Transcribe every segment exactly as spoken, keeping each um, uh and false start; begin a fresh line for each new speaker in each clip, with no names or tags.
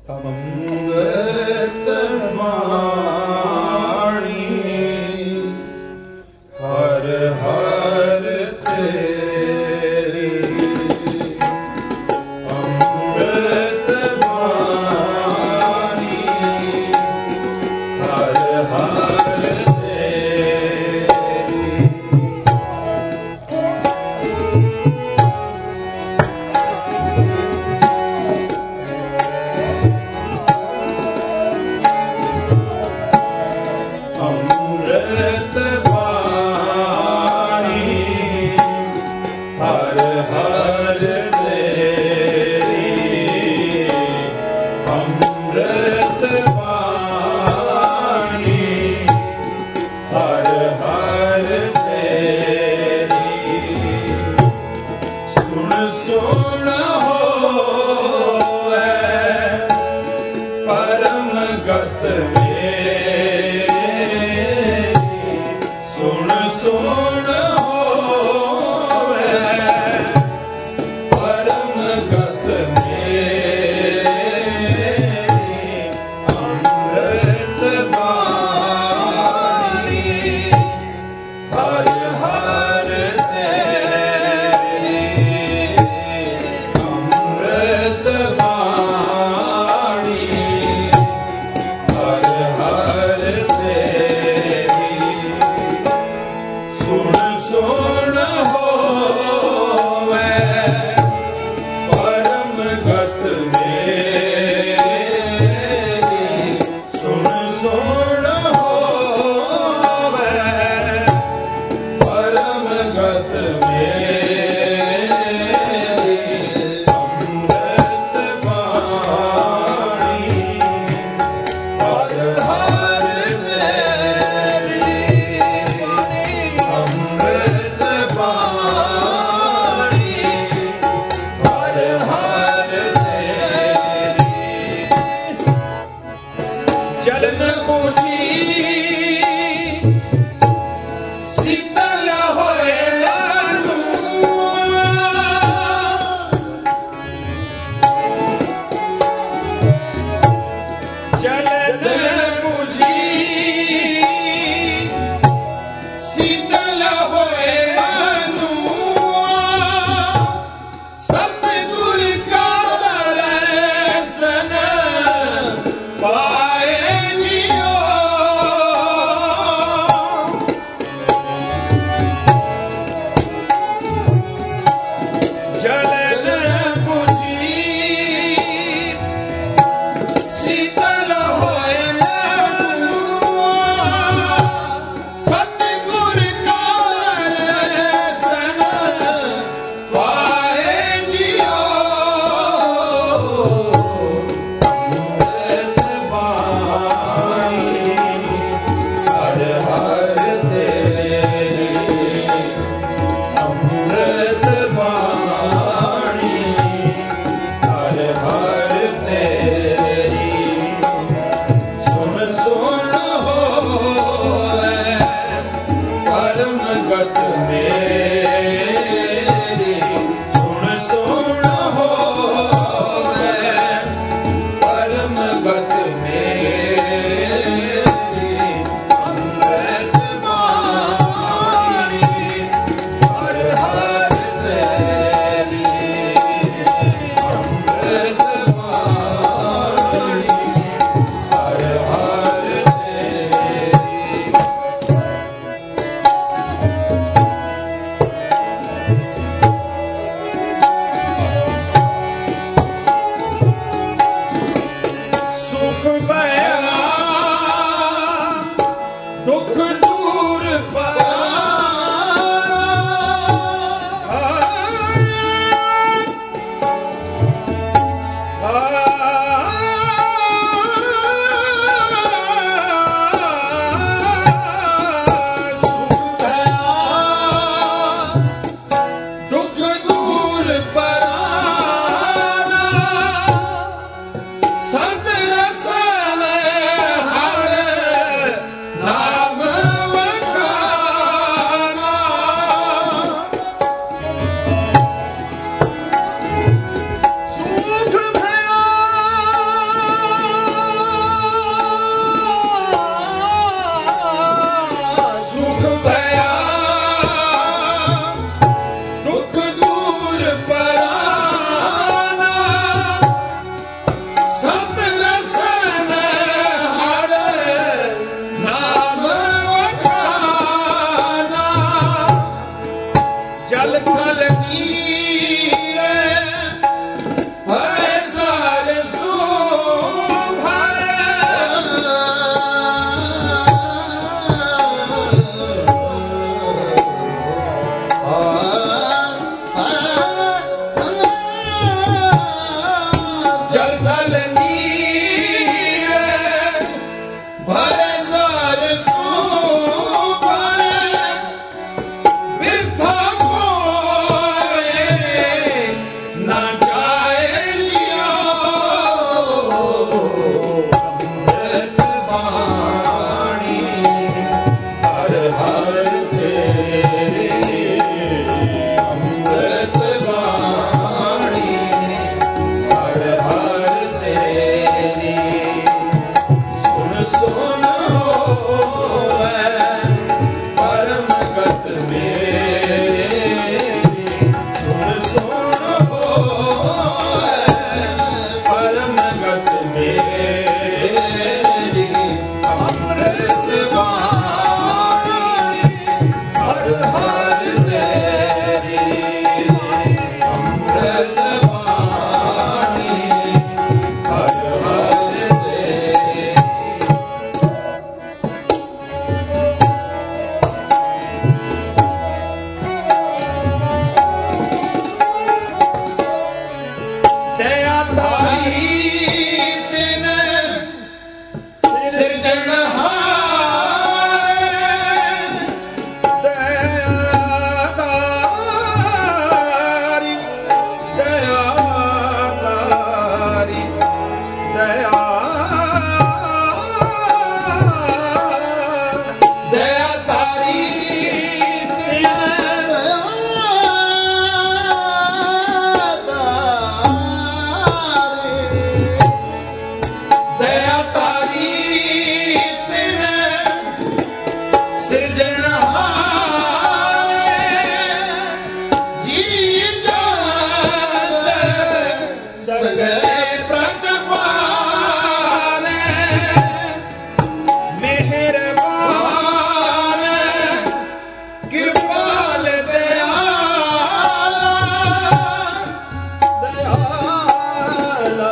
ਅੰਮ੍ਰਿਤ ਬਾਣੀ ਹਰ ਹਰ ਤੇਰੀ, ਅੰਮ੍ਰਿਤ ਬਾਣੀ ਹਰ ਹਰ ਅੰਮ੍ਰਿਤ ਬਾਣੀ ਹਰ ਹਰ ਤੇਰੀ, ਅੰਮ੍ਰਿਤ ਬਾਣੀ ਹਰ ਹਰ ਤੇਰੀ। ਸੁਣ ਸੁਣ ਹੋਵੇ ਪਰਮ ਗਤ ਸੁਣ ਸੁਣ ਹੋਵੇ ਪਰਮ ਗਤ ਮੇਰੀ, ਅੰਮ੍ਰਿਤ ਬਾਣੀ ਹਰ ਹਰ ਤੇਰੀ, ਅੰਮ੍ਰਿਤ ਬਾਣੀ ਹਰ ਹਰ ਤੇਰੀ। ਸੁਣ ਸੁਣ ਹੋਵੇ ਪਰਮ ਗਤ ਮੇਰੀ, ਸੁਣ ਸੁਣ ਹੋਵੇ ਪਰਮ ਗਤ ਮੇਰੀ, ਅੰਮ੍ਰਿਤ ਬਾਣੀ ਹਰ ਹਰ ਤੇਰੀ, ਅੰਮ੍ਰਿਤ ਬਾਣੀ ਹਰ ਹਰ ਤੇਰੀ। ਜਲਨ ਬੁਝੀ ਸੀਤਲ ਹੋਏ ਜਲਨ ਬੁਝੀ ਸੀਤਲ ਹੋਏ ਸਤਿਗੁਰ ਕਾ ਦਰਸ਼ਨ ਪਾਏ ਜੀਓ। ਜਲਨ ਬੁਝੀ ਸੀਤਲ ਹੋਏ ਸਤਿਗੁਰ ਕਾ ਦਰਸ਼ਨ ਪਾਏ ਜੀਓ। ਅੰਮ੍ਰਿਤ ਬਾਣੀ ਹਰ ਹਰ ਤੇਰੀ, ਅੰਮ੍ਰਿਤ ਬਾਣੀ ਹਰ ਹਰ ਤੇਰੀ। ਸੁਣ ਸੁਣ ਹੋਵੇ ਪਰਮ ਗਤ ਮੇਰੀ, ਸੁਣ ਸੁਣ ਹੋਵੇ ਪਰਮ ਗਤ ਮੇਰੀ, ਅੰਮ੍ਰਿਤ ਬਾਣੀ ਹਰ ਹਰ ਤੇਰੀ, ਅੰਮ੍ਰਿਤ ਬਾਣੀ ਹਰ ਹਰ ਤੇਰੀ। ਸੁਖ ਪੈ ਅੰਮ੍ਰਿਤ ਬਾਣੀ ਹਰ ਹਰ ਤੇਰੀ ਅੰਮ੍ਰਿਤ ਬਾਣੀ ਹਰ ਹਰ ਤੇਰੀ ਸੁਣ ਸੁਣ ਹੋਵੇ ਪਰਮ ਗਤ ਮੇਰੀ ਸੁਣ ਸੁਣ ਹੋਵੇ ਪਰਮ ਗਤ ਮੇਰੀ ਅੰਮ੍ਰਿਤ ਬਾਣੀ ਹਰ ਹਰ ਤੇਰੀ ਅੰਮ੍ਰਿਤ ਬਾਣੀ ਹਰ ਹਰ ਤੇਰੀ ਦਇਆ ਧਾਰੀ ਤਿਨ ਸਿਰਜਣਹਾਰ ਦਇਆ ਧਾਰੀ ਦਇਆ ਧਾਰੀ ਦਇਆ ਦਇਆ ਧਾਰੀ ਤਿਨ ਦਇਆ ਤਾਰੀ ਤਿਨ ਸਿਰਜਣਹਾਰ ਜੀ ਜਾਤ ਸਗਲੇ ਪ੍ਰਤਪਾਲ ਮਿਹਰਬਾਨ ਕਿਰਪਾਲ ਦਿਆਲਾ ਦਿਆਲਾ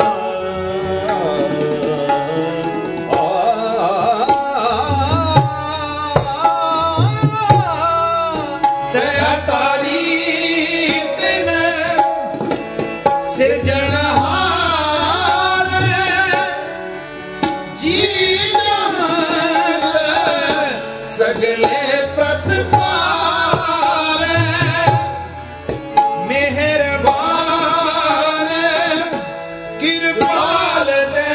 ਦਇਆ ਤਾਰੀ ਤਿਨ ਸਿਰਜਣਹਾਰ ਜੀ ਜਾਤ ਸਗਲੇ ਪ੍ਰਤਪਾਲ ਮਿਹਰਬਾਨ ਕਿਰਪਾਲ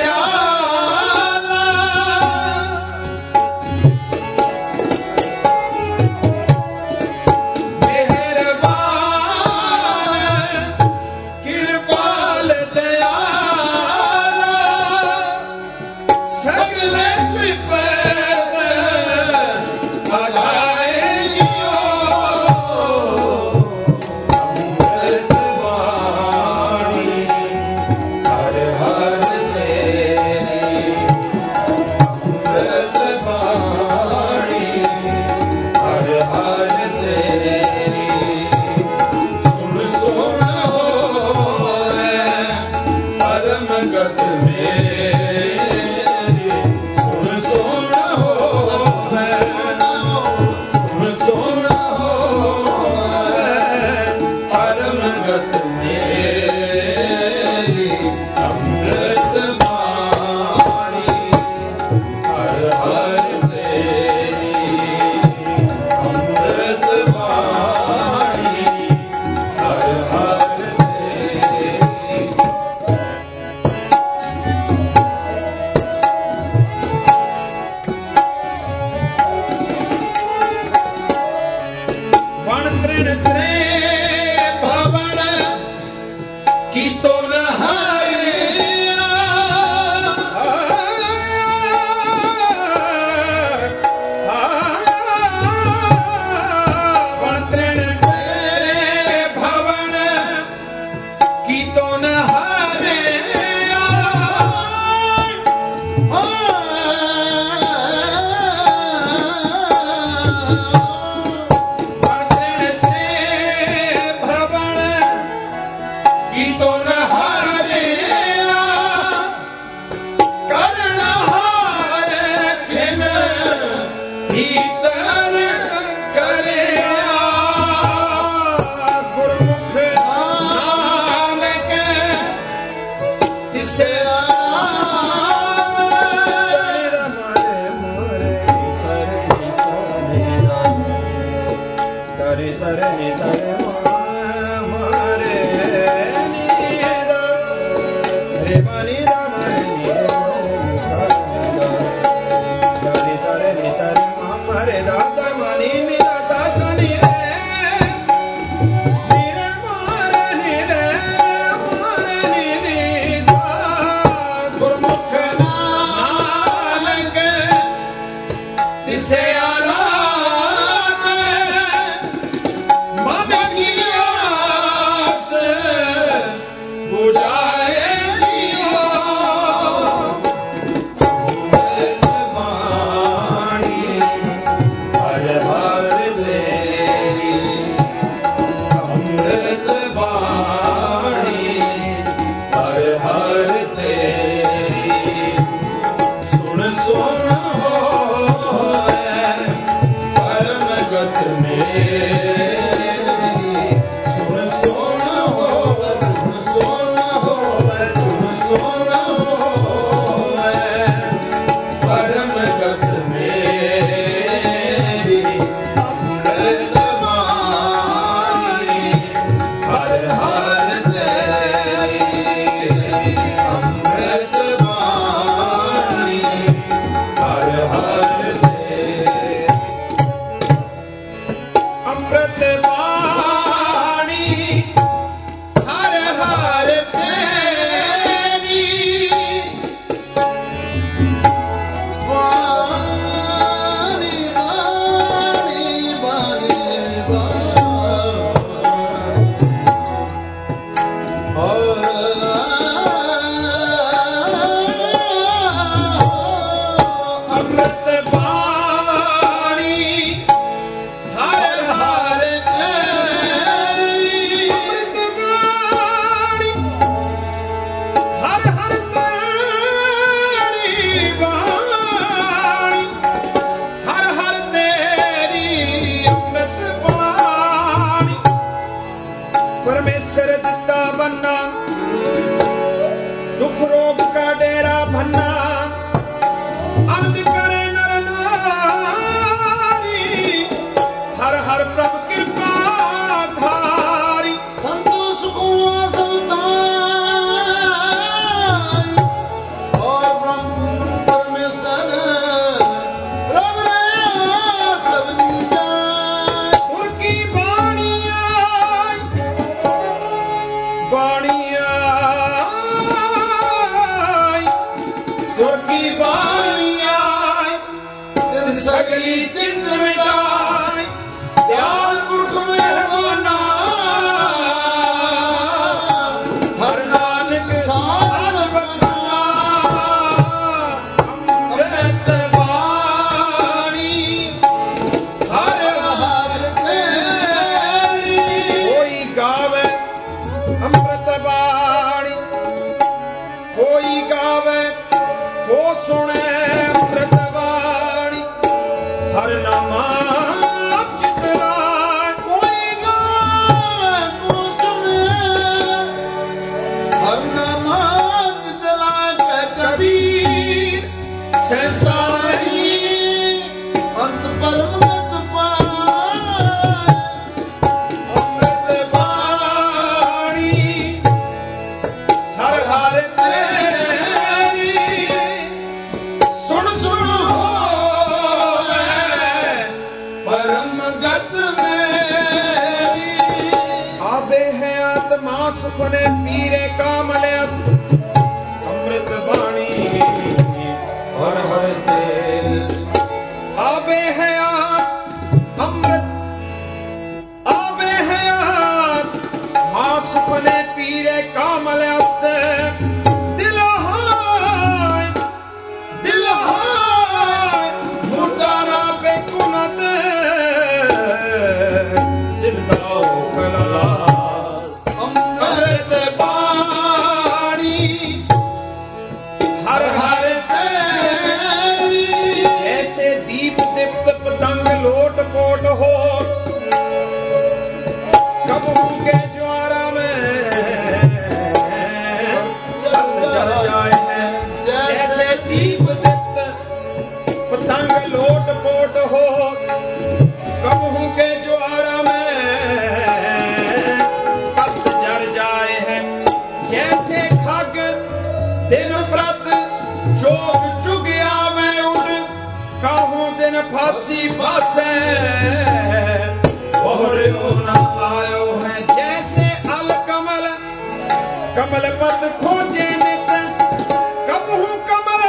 ਦਿਆਲਾ ਮਿਹਰਬਾਨ ਕਿਰਪਾਲ ਦਿਆਲਾ ਸਗਲੇ ਤ੍ਰਿਪਤ ਅਗਾਏ ਜਿਉ ਅੰਮ੍ਰਿਤ ਬਾਣੀ ਹਰ ਹਰ ਤੇਰੀ ਅੰਮ੍ਰਿਤ ਬਾਣੀ ਹਰ ਹਰ ਤੇਰੀ ਸੁਣ ਸੁਣ ਹੋਵੇ ਪਰਮ ਗਤ ਮੇਰੀ ਸੁਣ ਸੁਣ ਹੋਵੇ ਸੁਣ ਸੁਣ ਹੋਵੇ ਪਰਮ ਗਤ ਮੇਰੀ ਅੰਮ੍ਰਿਤ ਬਾਣੀ ਹਰ ਹਰ ਤੇਰੀ ਅੰਮ੍ਰਿਤ ਬਾਣੀ ਹਰ ਹਰ ਤੇਰੀ बाणी हर हर तेरी अमृत बाणी परमेश्वर दिता बन्ना दुख रोग का डेरा भन्ना आनंद करे नर नारी हर हर प्रभु कृपा धारी
संतोष को सब तारी और ब्रह्म परमेश्वर रब रे सब जाय
गुर की बाणी आई बाणी आई गुर की बाणी आई
दिन सगली चिंत मिटाय दयाल पुरख मेहरबाना हर नानक साध बना अमृत बाणी हर हर तेरी
कोई गावे अमृत बाणी कोई गावे वो सुने अमृत बाणी हर नामा चितराय
कोई गावे को सुने हर नमाज दिलाए के कबीर सहसा नहीं अंत परमत पाए
अमृत बाणी हर हर तेरी सुन सुन होवे
परम गत मेरी
आबे है आत्मा सुखने पीरे कामले अस अमृत बाणी हर हर तेरी आबे है आत अमृत आबे है आत मां सुखने पीरे कामले अस्त दिल हाय दिल हाय मुर्दारा बेकुनत सिंदाओ कलास अमृत बाणी हर हर तेरी ऐसे दीप दीप्त पतंग लोट पोट हो कब के ज्वारा में तप्त जल जाए हैं जैसे दीप दीप्त पतंग लोट पोट हो कब के ज्वारा में तप्त जल जाए हैं जैसे खग दिन व्रत जोग चुगया में उड़ कहूँ दिन फांसी फांसे बोहरे ना आयो है जैसे अल कमल कमल पत खोजे नित कबहू कमल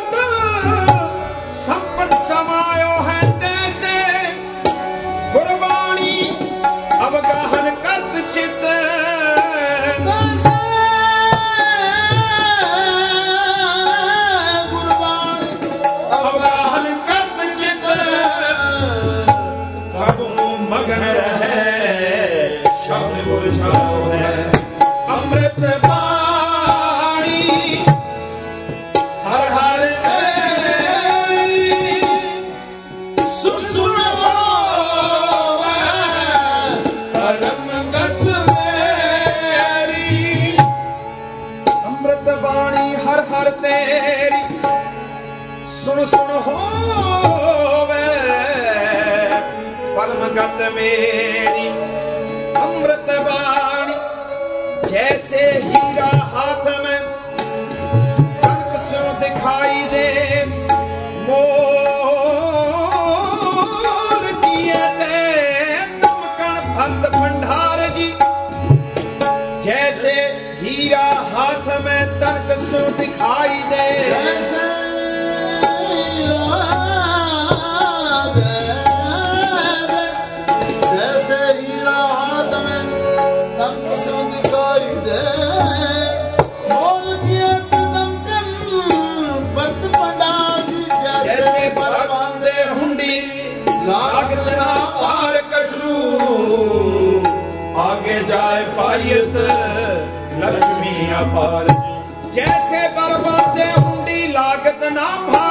संपट समायो है तैसे गुरबाणी अवगाहन करत चित
गुरबाणी
अवगाहन करत चित कबहू मगन रहे शब्द मुरझाओ है अमृत बाणी हर हर तेरी सुन सुन होवे परम गत मेरी अमृत बाणी हर हर तेरी सुन सुन होवे परम गत मेरी अमृत बाणी जैसे हीरा हाथ में तंक से दिखाई दे मोल किए ते तुम कण भक्त भंडार जी जैसे हीरा हाथ में तंक से दिखाई दे
जैसे जैसे हीरा हाथ में तंग से दिखाई दे मोल किए दमकन बत पंडाल दी
जैसे बलवंदे हुंडी लागत ना पार कछु आगे जाए पायत लक्ष्मी अपार जैसे बलवंदे हुंडी लागत ना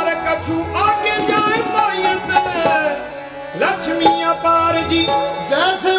ਜੀ
ਜੈਸੇ